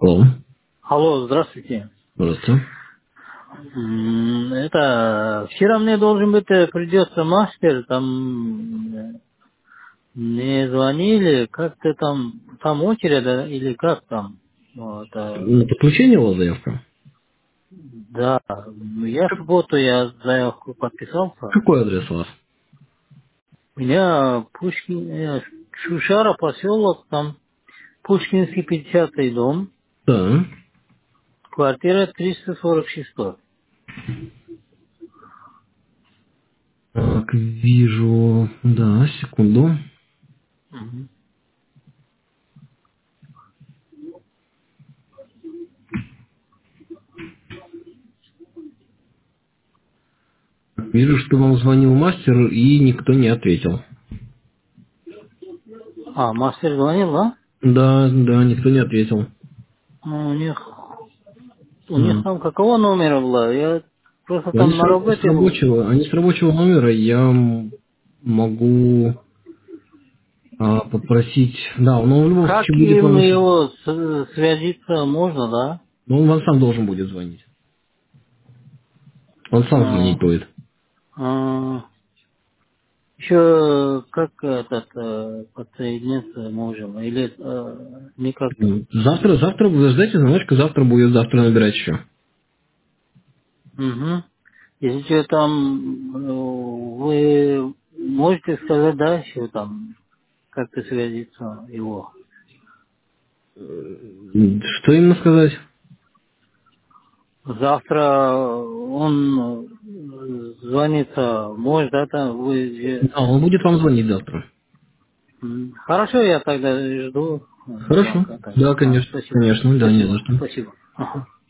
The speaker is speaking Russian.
Алло. Алло, здравствуйте. Здравствуйте. Это вчера мне должен быть придется мастер, там мне звонили, как-то там очередь или как там? Вот, На подключение у вас заявка? да, я в субботу я заявку подписался. Какой адрес у вас? У меня Пушкин, Шушара поселок, там Пушкинский 50-й дом, Да. квартира 346. Так, вижу. Да, секунду. Мгм. Вижу, что вам звонил мастер и никто не ответил. Мастер звонил, да? Да, да, никто не ответил. У них М. там какого номера было? Я просто Они там на с работе был. рабочего номера я могу попросить. Да, но он в любом Как случае будет им вам еще. его связиться можно, да? Но он вам сам должен будет звонить. Он сам звонить А, будет. еще как подсоединиться можем? Или никак? Завтра вы ждайте звоночка, завтра будет набирать еще. Угу. Если что там, вы можете сказать, да, еще там, как-то связиться его? Что именно сказать? Завтра он звонится, может, да, там вы Да, он будет вам звонить завтра. Хорошо, я тогда жду Хорошо. звонка тогда. Да, конечно. Спасибо. Конечно, да, не за Спасибо. что. Спасибо. Ага.